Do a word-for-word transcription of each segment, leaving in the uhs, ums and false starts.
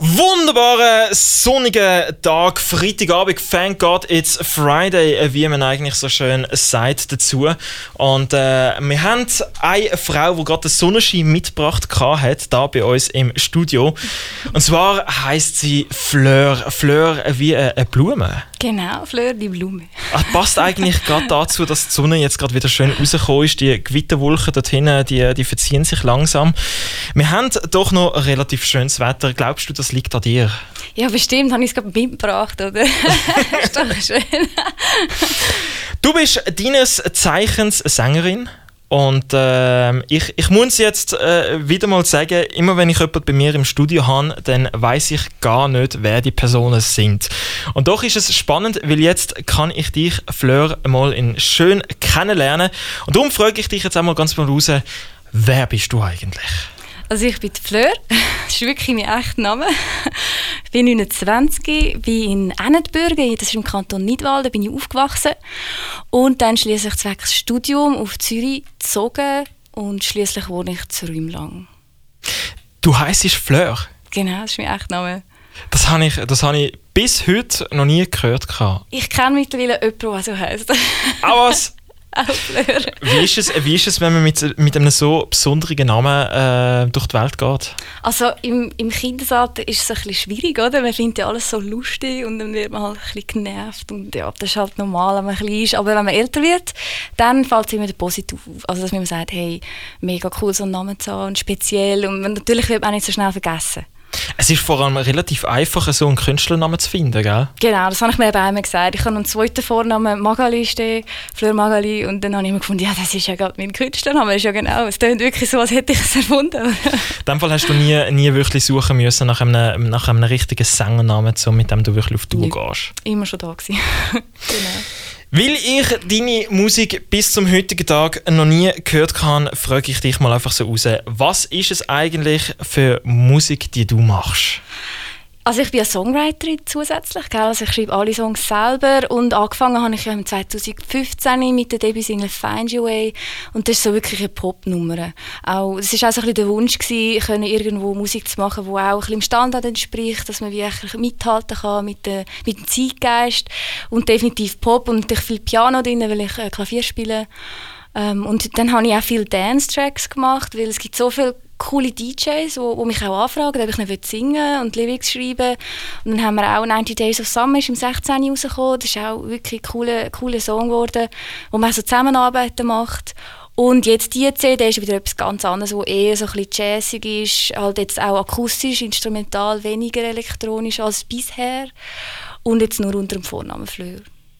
Wunderbaren sonnigen Tag, Freitagabend, thank God it's Friday, wie man eigentlich so schön sagt dazu. Und äh, wir haben eine Frau, die gerade den Sonnenschein mitgebracht hat, hier bei uns im Studio. Und zwar heisst sie Fleur. Fleur wie eine Blume. Genau, Fleur, die Blume. Ach, passt eigentlich gerade dazu, dass die Sonne jetzt gerade wieder schön rausgekommen ist. Die Gewitterwolken dort hinten, die, die verziehen sich langsam. Wir haben doch noch relativ schönes Wetter. Glaubst du, das liegt an dir? Ja, bestimmt. Habe ich es gerade mitgebracht, oder? Ist doch schön. Du bist deines Zeichens Sängerin. Und äh, ich, ich muss jetzt äh, wieder mal sagen, immer wenn ich jemanden bei mir im Studio habe, dann weiss ich gar nicht, wer die Personen sind. Und doch ist es spannend, weil jetzt kann ich dich, Fleur, mal in schön kennenlernen. Und darum frage ich dich jetzt einmal ganz mal raus, wer bist du eigentlich? Also ich bin die Fleur, das ist wirklich mein echter Name. Ich bin neunundzwanzig, bin in Ennetbürgen, das ist im Kanton Nidwalden, da bin ich aufgewachsen. Und dann schliesslich zwecks Studium auf Zürich gezogen und schliesslich wohne ich zu Rümlang. Du heisst Fleur? Genau, das ist mein echter Name. Das habe ich, das habe ich bis heute noch nie gehört. Ich kenne mittlerweile jemanden, der so heisst. Ah, was? Auch Fleur. Wie ist es, wie ist es, wenn man mit, mit einem so besonderen Namen äh, durch die Welt geht? Also im, im Kindesalter ist es ein bisschen schwierig, oder? Man findet ja alles so lustig und dann wird man halt ein bisschen genervt. Und ja, das ist halt normal, wenn man klein ist. Aber wenn man älter wird, dann fällt es immer positiv auf. Also dass man sagt, hey, mega cool, so einen Namen zu haben und speziell. Und natürlich wird man auch nicht so schnell vergessen. Es ist vor allem relativ einfach, so einen Künstlernamen zu finden, gell? Genau, das habe ich mir eben einmal gesagt. Ich habe einen zweiten Vornamen Magali stehen, Fleur Magali, und dann habe ich mir gefunden, ja, das ist ja gerade mein Künstlername. Das ist ja genau, es klingt wirklich so, als hätte ich es erfunden. In dem Fall hast du nie, nie wirklich suchen müssen nach einem, nach einem richtigen Sängernamen, so, mit dem du wirklich auf Tour ja, gehst. Immer schon da gewesen. Genau. Weil ich deine Musik bis zum heutigen Tag noch nie gehört habe, frage ich dich mal einfach so raus, was ist es eigentlich für Musik, die du machst? Also ich bin eine Songwriterin zusätzlich, gell? Also ich schreibe alle Songs selber und angefangen habe ich ja im zweitausendfünfzehn mit der Debütsingle «Find Your Way» und das ist so wirklich eine Popnummer. Auch, es war auch so ein bisschen der Wunsch gewesen, können irgendwo Musik zu machen, die auch ein bisschen dem Standard entspricht, dass man wirklich mithalten kann mit, der, mit dem Zeitgeist und definitiv Pop und natürlich viel Piano drin, weil ich äh, Klavier spiele. Ähm, und dann habe ich auch viele Dance-Tracks gemacht, weil es gibt so viele coole D Js, die mich auch anfragen, ob ich nicht singen und Lyrics schreiben. Und dann haben wir auch «ninety Days of Summer» ist im sechzehn rausgekommen. Das ist auch wirklich ein cooler, cooler Song geworden, wo man so Zusammenarbeiten macht. Und jetzt die C D ist wieder etwas ganz anderes, wo eher so ein bisschen jazzig ist, halt jetzt auch akustisch, instrumental, weniger elektronisch als bisher. Und jetzt nur unter dem Vornamen Fleur.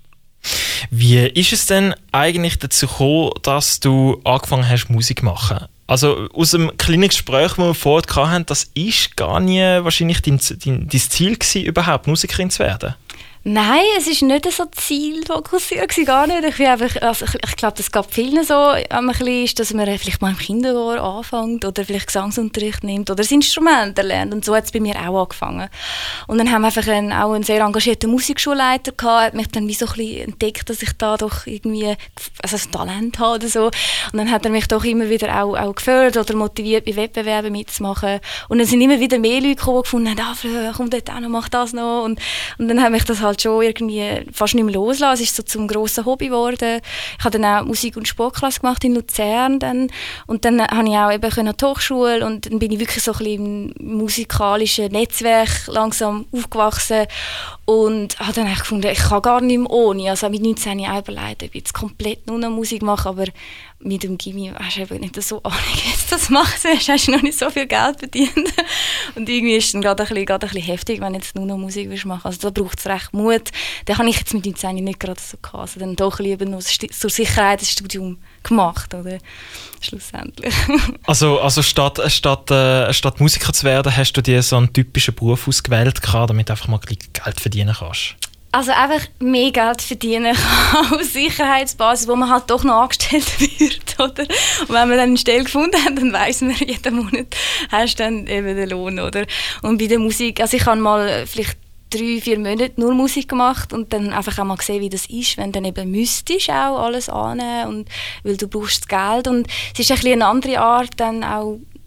Wie ist es denn eigentlich dazu gekommen, dass du angefangen hast, Musik zu machen? Also aus dem kleinen Gespräch, das wir vorher hatten, das war gar nie wahrscheinlich dein, dein, dein Ziel gewesen, überhaupt Musikerin zu werden? Nein, es war nicht so zielfokussiert, gar nicht. Ich, also ich, ich glaube, das gab vielen so, ein bisschen ist, dass man vielleicht mal im Kinderjahr anfängt oder vielleicht Gesangsunterricht nimmt oder das Instrument lernt. Und so hat es bei mir auch angefangen. Und dann haben wir einfach einen, auch einen sehr engagierten Musikschulleiter gehabt, hat mich dann wie so ein bisschen entdeckt, dass ich da doch irgendwie also ein Talent habe oder so. Und dann hat er mich doch immer wieder auch, auch gefördert oder motiviert, bei Wettbewerben mitzumachen. Und dann sind immer wieder mehr Leute gekommen, die gefunden haben, ah, Fleur, komm dort hin, mach das noch. Und, und dann hat mich das halt schon irgendwie fast nicht mehr loslassen. Es ist so zum grossen Hobby geworden. Ich habe dann auch Musik- und Sportklasse gemacht in Luzern. Dann. Und dann habe ich auch eben an die Hochschule und dann bin ich wirklich so ein bisschen im musikalischen Netzwerk langsam aufgewachsen und habe dann eigentlich gefunden, ich kann gar nicht mehr ohne. Also mit neunzehn habe ich auch überlegt, ob ich jetzt komplett nur noch Musik mache, aber mit dem Gymi hast du eben nicht so Ahnung, wie du das machst. Du hast noch nicht so viel Geld verdient. Und irgendwie ist es dann gerade ein, bisschen, gerade ein bisschen heftig, wenn du jetzt nur noch Musik machen willst. Also da braucht es recht Mut. Den habe ich jetzt mit neunzehn nicht gerade so gehabt. Also dann doch lieber noch zur Sicherheit ein Studium gemacht, oder? Schlussendlich. Also, also statt, statt, äh, statt Musiker zu werden, hast du dir so einen typischen Beruf ausgewählt, damit du einfach mal Geld verdienen kannst? Also einfach mehr Geld verdienen als Sicherheitsbasis, wo man halt doch noch angestellt wird, oder? Und wenn man dann eine Stelle gefunden hat, dann weiss man, jeden Monat hast du dann eben den Lohn, oder? Und bei der Musik, also ich habe mal vielleicht drei, vier Monate nur Musik gemacht und dann einfach auch mal gesehen, wie das ist, wenn du dann eben müsstest auch alles annehmen und weil du brauchst das Geld und es ist ein bisschen eine andere Art, dann auch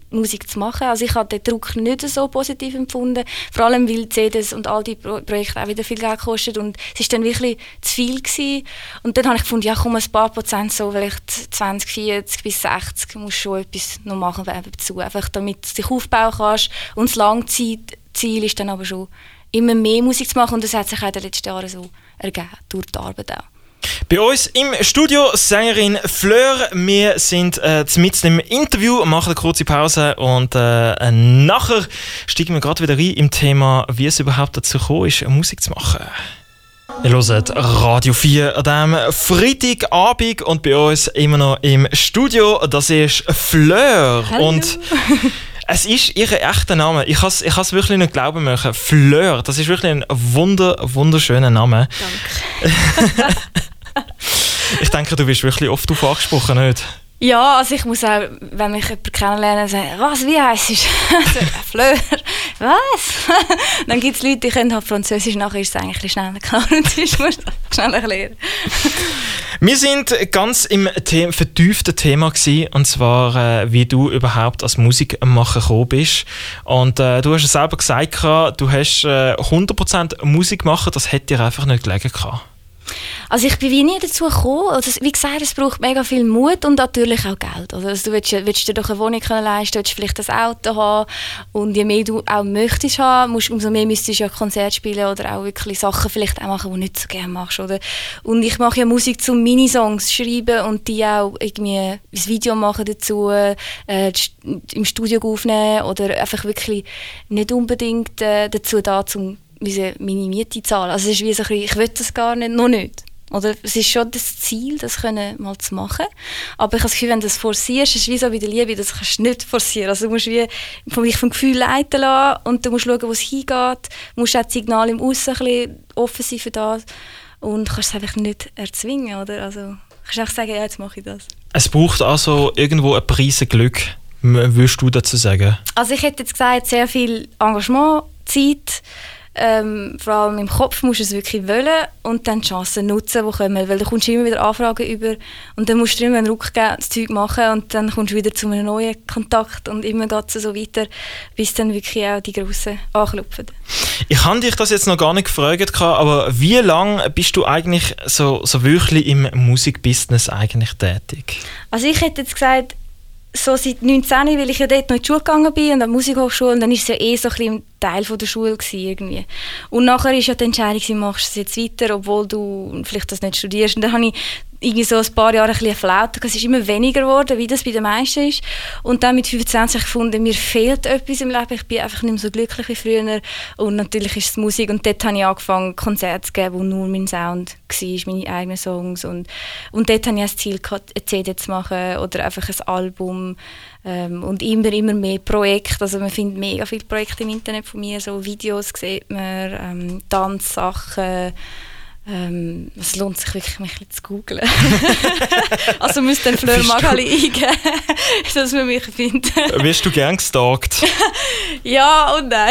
Musik zu machen. Also ich habe den Druck nicht so positiv empfunden, vor allem weil C Ds und all die Pro- Projekte auch wieder viel Geld kosten und es war dann wirklich zu viel gewesen. Und dann habe ich gefunden, ja komm, ein paar Prozent, so vielleicht zwanzig, vierzig bis sechzig, musst schon etwas noch machen dazu, einfach damit du dich aufbauen kannst. Und das Langzeitziel ist dann aber schon, immer mehr Musik zu machen und das hat sich auch in den letzten Jahren so ergeben, durch die Arbeit auch. Bei uns im Studio Sängerin Fleur. Wir sind äh, mitten im Interview, machen eine kurze Pause und äh, nachher steigen wir gerade wieder rein im Thema, wie es überhaupt dazu gekommen ist, Musik zu machen. Ihr hört Radio vier an diesem Freitagabend und bei uns immer noch im Studio, das ist Fleur. Hallo. Und es ist ihr echter Name. Ich kann es ich wirklich nicht glauben möchten. Fleur, das ist wirklich ein wunder, wunderschöner Name. Danke. Ich denke, du wirst wirklich oft darauf angesprochen, nicht? Ja, also ich muss auch, wenn mich jemand kennenlernen, sagen, was, wie heisst es? Fleur, was? Dann gibt es Leute, die können halt Französisch, nachher ist es eigentlich ein bisschen schneller klar und sonst musst du schnell erklären. Wir sind ganz im The- vertieften Thema gewesen, und zwar, äh, wie du überhaupt als Musikmacher gekommen bist. Und äh, du hast es selber gesagt, du hast äh, hundert Prozent Musik machen, das hätte dir einfach nicht gelegen gehabt. Also ich bin wie nie dazu gekommen. Also wie gesagt, es braucht mega viel Mut und natürlich auch Geld. Also du willst, willst dir doch eine Wohnung können leisten, willst vielleicht ein Auto haben und je mehr du auch möchtest haben, musst, umso mehr müsstest du ja Konzerte spielen oder auch wirklich Sachen vielleicht auch machen, die du nicht so gerne machst. Oder? Und ich mache ja Musik zum Minisongs schreiben und die auch irgendwie ein Video machen dazu, äh, im Studio aufnehmen oder einfach wirklich nicht unbedingt äh, dazu da, um meine Miete zahlen. Also es ist wie so ein bisschen, ich will das gar nicht, noch nicht. Oder es ist schon das Ziel, das können mal zu machen. Aber ich habe das Gefühl, wenn du das forcierst, ist es wie so bei der Liebe, das kannst du nicht forcieren. Also du musst wie von mich vom Gefühl leiten lassen und du musst schauen, wo es hingeht. Du musst auch das Signal im Aussen ein bisschen offen sein für das und kannst es einfach nicht erzwingen. Oder? Also du kannst einfach sagen, ja, jetzt mache ich das. Es braucht also irgendwo ein Preis Glück, würdest du dazu sagen? Also ich hätte jetzt gesagt, sehr viel Engagement, Zeit. Ähm, vor allem im Kopf musst du es wirklich wollen und dann die Chancen nutzen, die kommen, weil du kommst immer wieder Anfragen über und dann musst du immer einen Ruck geben, das Zeug machen und dann kommst du wieder zu einem neuen Kontakt und immer geht es so weiter, bis dann wirklich auch die Grossen anklopfen. Ich habe dich das jetzt noch gar nicht gefragt, aber wie lange bist du eigentlich so, so wirklich im Musikbusiness eigentlich tätig? Also ich hätte jetzt gesagt, so seit neunzehn, weil ich ja dort noch in die Schule gegangen bin und an die Musikhochschule und dann war es ja eh so ein bisschen Teil von der Schule gewesen, irgendwie. Und nachher war ja die Entscheidung, machst du es jetzt weiter, obwohl du vielleicht das nicht studierst. Und dann habe ich irgendwie so ein paar Jahre ein bisschen Flaute. Es ist immer weniger geworden, wie das bei den meisten ist. Und dann mit fünfundzwanzig gefunden, mir fehlt etwas im Leben. Ich bin einfach nicht mehr so glücklich wie früher. Und natürlich ist es Musik. Und dort habe ich angefangen, Konzerte zu geben, wo nur mein Sound war, meine eigenen Songs. Und, und dort habe ich das Ziel gehabt, eine C D zu machen oder einfach ein Album. Ähm, und immer, immer mehr Projekte. Also man findet mega viele Projekte im Internet von mir. So Videos sieht man, ähm, Tanzsachen. Ähm, es lohnt sich wirklich, mich ein bisschen zu googlen. Also müsst ihr Fleur Magali eingeben, dass man mich findet. Wirst du gern gestalkt? Ja und nein.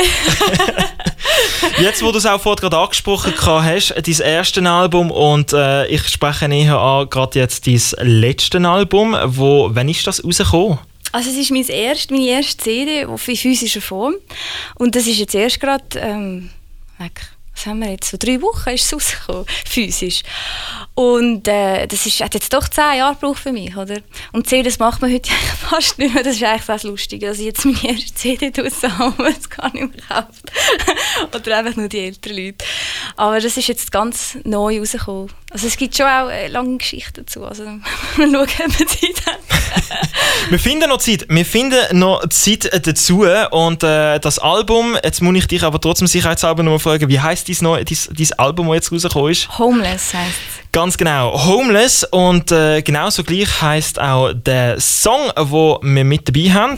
Jetzt, wo du es auch vorhin gerade angesprochen hast, dein erstes Album und äh, ich spreche näher an, gerade jetzt dein letztes Album. Wo, wann ist das rausgekommen? Also es ist mein erst, meine erste C D in physischer Form und das ist jetzt erst gerade ähm, weg. Was haben wir jetzt? So drei Wochen ist es rausgekommen, physisch. Und äh, das ist, hat jetzt doch zehn Jahre gebraucht für mich, oder? Und C Ds macht man heute fast nicht mehr. Das ist eigentlich das Lustige, dass ich jetzt meine erste C D draussen habe, die es gar nicht mehr kauft. Oder einfach nur die älteren Leute. Aber das ist jetzt ganz neu rausgekommen. Also es gibt schon auch eine lange Geschichte dazu. Also mal schauen, ob wir Zeit haben. Wir finden noch Zeit. Wir finden noch Zeit dazu. Und äh, das Album, jetzt muss ich dich aber trotzdem sicherheitshalber noch mal fragen, wie heisst dein, dein, dein Album, das jetzt rausgekommen ist? Homeless heisst es. Ganz genau, Homeless. Und äh, genauso gleich heisst auch der Song, den wir mit dabei haben.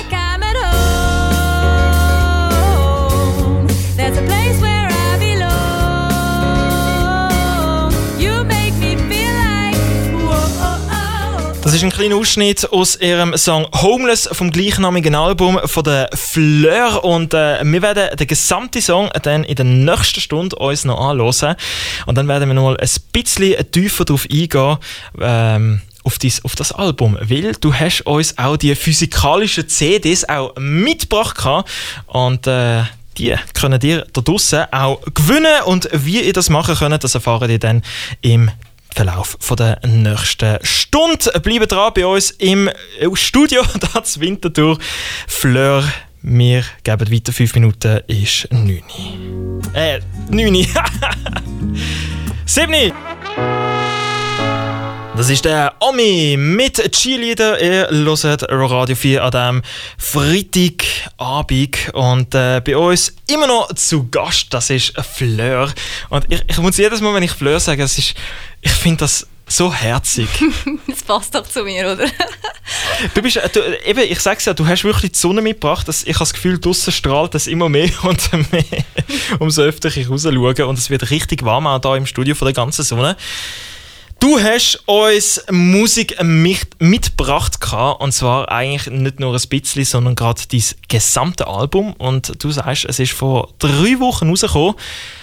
Das ist ein kleiner Ausschnitt aus ihrem Song Homeless vom gleichnamigen Album von der Fleur und äh, wir werden den gesamten Song dann in der nächsten Stunde uns noch anhören und dann werden wir noch mal ein bisschen tiefer darauf eingehen, ähm, auf, dies, auf das Album, weil du hast uns auch die physikalischen C Ds auch mitgebracht und äh, die können ihr da draussen auch gewinnen und wie ihr das machen könnt, das erfahren ihr dann im Verlauf von der nächsten Stunde. Bleibt dran bei uns im Studio, da zu Winterthur. Fleur, wir geben weiter, fünf Minuten ist neun. Äh, neun. sieben. Das ist der Omi mit Cheerleader. Ihr hört Radio vier an diesem Freitagabend. Und äh, bei uns immer noch zu Gast, das ist Fleur. Und ich, ich muss jedes Mal, wenn ich Fleur sage, das ist, ich finde das so herzig. Das passt doch zu mir, oder? Du bist, du, eben, ich sage es ja, du hast wirklich die Sonne mitgebracht. Das, ich habe das Gefühl, draussen strahlt es immer mehr und mehr, umso öfter ich rausschaue. Und es wird richtig warm auch hier im Studio von der ganzen Sonne. Du hast uns Musik mit, mitgebracht, und zwar eigentlich nicht nur ein bisschen, sondern gerade dein gesamte Album. Und du sagst, es ist vor drei Wochen rausgekommen.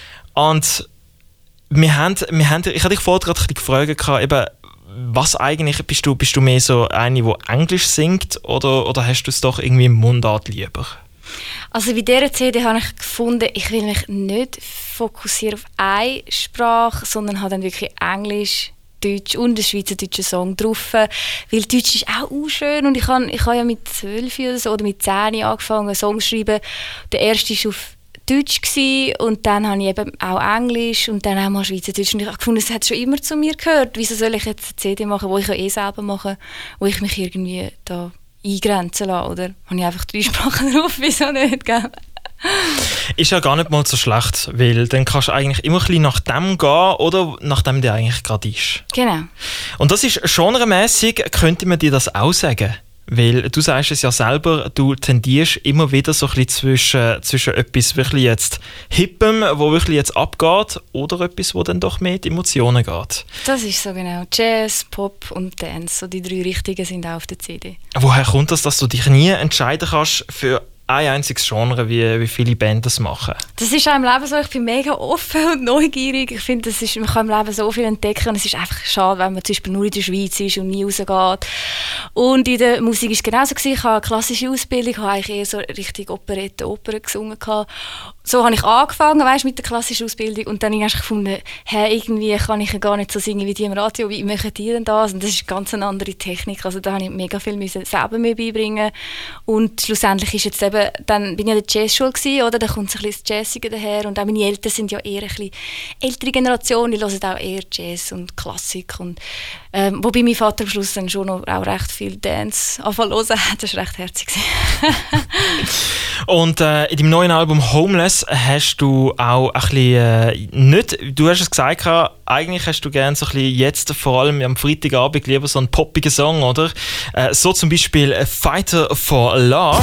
Und wir haben, wir haben, ich habe dich vorher gerade gefragt, eben, was eigentlich, bist du, bist du mehr so eine, die Englisch singt, oder, oder hast du es doch irgendwie im Mundart lieber? Also bei dieser C D habe ich gefunden, ich will mich nicht fokussieren auf eine Sprache, sondern habe dann wirklich Englisch, Deutsch und einen schweizerdeutschen Song drauf. Weil Deutsch ist auch, auch schön und ich habe ich hab ja mit zwölf oder so oder mit zehn angefangen, einen Song zu schreiben. Der erste war auf Deutsch gewesen, und dann habe ich eben auch Englisch und dann auch mal Schweizerdeutsch. Und ich habe gefunden, es hat schon immer zu mir gehört. Wieso soll ich jetzt eine C D machen, die ich ja eh selber mache, wo ich mich irgendwie da eingrenzen lasse, oder? Habe ich einfach drei Sprachen drauf, wieso nicht, gell? Ist ja gar nicht mal so schlecht, weil dann kannst du eigentlich immer ein bisschen nach dem gehen, oder nach dem der eigentlich gerade ist. Genau. Und das ist genremässig, könnte man dir das auch sagen? Weil du sagst es ja selber, du tendierst immer wieder so ein bisschen zwischen, zwischen etwas wirklich jetzt Hippem, wo wirklich jetzt abgeht, oder etwas, wo dann doch mehr in die Emotionen geht. Das ist so genau. Jazz, Pop und Dance, so die drei Richtungen sind auch auf der C D. Woher kommt das, dass du dich nie entscheiden kannst für ein einziges Genre, wie, wie viele Bands das machen? Das ist auch im Leben so, ich bin mega offen und neugierig. Ich finde, das ist, man kann im Leben so viel entdecken. Und es ist einfach schade, wenn man zum Beispiel nur in der Schweiz ist und nie rausgeht. Und in der Musik war es genauso. Ich habe eine klassische Ausbildung, habe eigentlich eher so richtig Operette, Opern gesungen. So habe ich angefangen, weißt, mit der klassischen Ausbildung, und dann habe ich gefunden, hey, irgendwie kann ich ja gar nicht so singen wie die im Radio, wie machen die denn das? Und das ist eine ganz andere Technik, also da habe ich mega viel müssen selber mir beibringen. Und schlussendlich ist jetzt eben, dann bin ich in der Jazzschule gewesen, oder? Da kommt so ein bisschen das Jazzige daher, und auch meine Eltern sind ja eher ein bisschen ältere Generation, die hören auch eher Jazz und Klassik, und ähm, wobei mein Vater am Schluss dann schon noch auch recht viel Dance anfangen zu hören, das war recht herzig. Und äh, in deinem neuen Album «Homeless» hast du auch ein bisschen, äh, nicht, du hast es gesagt, eigentlich hast du gerne so ein bisschen jetzt, vor allem am Freitagabend, lieber so einen poppigen Song, oder? Äh, so zum Beispiel «Fighter for Love».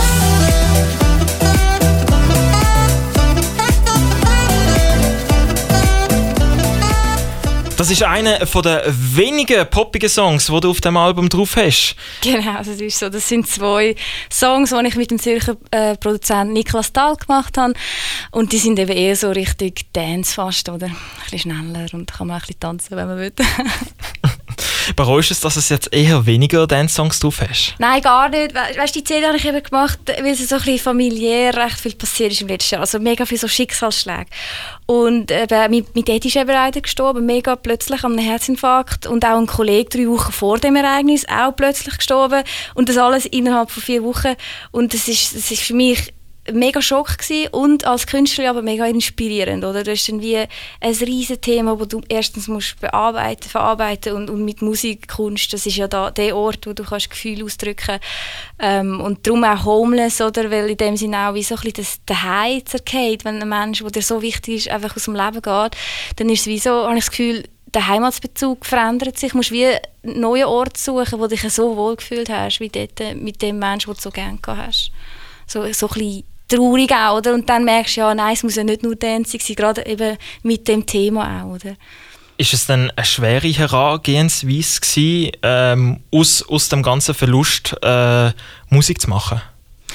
Das ist einer der wenigen poppigen Songs, die du auf dem Album drauf hast. Genau, das ist so. Das sind zwei Songs, die ich mit dem Zürcher äh, Produzenten Niklas Dahl gemacht habe. Und die sind eben eher so richtig Dance fast, oder? Ein bisschen schneller, und kann man auch ein bisschen tanzen, wenn man will. Bereust du es, dass du jetzt eher weniger Dance-Songs drauf hast? Nein, gar nicht. We- weißt du, die C D habe ich eben gemacht, weil es so ein bisschen familiär recht viel passiert ist im letzten Jahr. Also mega viele so Schicksalsschläge. Und eben, mein, mein Dad ist eben leider gestorben, mega plötzlich an einem Herzinfarkt. Und auch ein Kollege drei Wochen vor dem Ereignis auch plötzlich gestorben. Und das alles innerhalb von vier Wochen. Und das ist, das ist für mich ein mega Schock gewesen, und als Künstler aber mega inspirierend, oder? Das ist dann wie ein riesen Thema, das du erstens musst bearbeiten, verarbeiten, und, und mit Musik, Kunst, das ist ja da der Ort, wo du kannst Gefühle ausdrücken kannst. Ähm, und darum auch «Homeless», oder? Weil in dem Sinne auch wie so ein bisschen das Daheim zergeht, wenn ein Mensch, der dir so wichtig ist, einfach aus dem Leben geht, dann ist es wie so, habe ich das Gefühl, der Heimatsbezug verändert sich. Du musst wie einen neuen Ort suchen, wo du dich so wohl gefühlt hast, wie dort mit dem Menschen, den du so gerne gehabt hast. So, so ein bisschen traurig auch, oder? Und dann merkst du, ja, nein, es muss ja nicht nur Dancing sein, gerade eben mit dem Thema auch, oder? Ist es dann eine schwere Herangehensweise gewesen, ähm, aus, aus dem ganzen Verlust äh, Musik zu machen?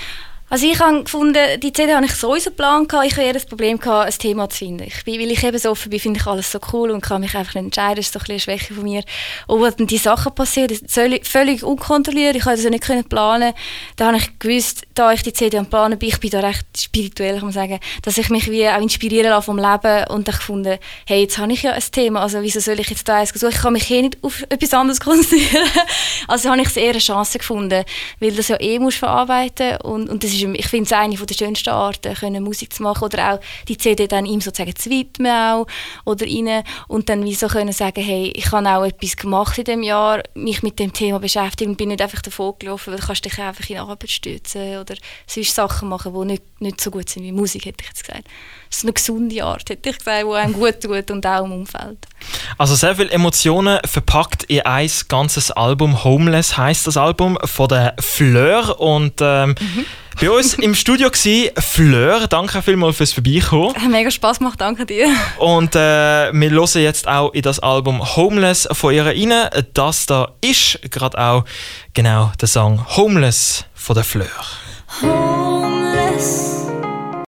Also ich habe gefunden, die C D habe ich sowieso Plan gehabt. Ich hatte eher das Problem gehabt, ein Thema zu finden. Ich bin, weil ich eben so offen bin, finde ich alles so cool und kann mich einfach nicht entscheiden. Das ist so ein bisschen eine Schwäche von mir. Und als dann die Sachen passiert, völlig, völlig unkontrolliert, ich konnte das nicht können planen. Da habe ich gewusst, da ich die C D am Planen bin, ich bin da recht spirituell, kann man sagen, dass ich mich wie auch inspirieren lasse vom Leben und ich gefunden, hey, jetzt habe ich ja ein Thema, also wieso soll ich jetzt da eins suchen? Ich kann mich eh nicht auf etwas anderes konzentrieren. Also habe ich es eher eine Chance gefunden, weil das ja eh musst verarbeiten und, und das ist, ich finde es eine der schönsten Arten, können Musik zu machen oder auch die C D dann ihm sozusagen zu widmen auch, oder rein und dann wie so können sagen, hey, ich habe auch etwas gemacht in diesem Jahr, mich mit dem Thema beschäftigt und bin nicht einfach davon gelaufen, weil du kannst dich einfach in Arbeit stützen oder sonst Sachen machen, die nicht, nicht so gut sind wie Musik, hätte ich jetzt gesagt. Das ist eine gesunde Art, hätte ich gesagt, die einem gut tut und auch im Umfeld. Also sehr viele Emotionen verpackt in ein ganzes Album. «Homeless» heisst das Album von der Fleur und ähm, mhm. bei uns im Studio war Fleur. Danke vielmals fürs Vorbeikommen. Hat mega Spass gemacht, danke dir. Und äh, wir hören jetzt auch in das Album «Homeless» von ihr rein. Das da ist gerade auch genau der Song «Homeless» von der Fleur. Homeless.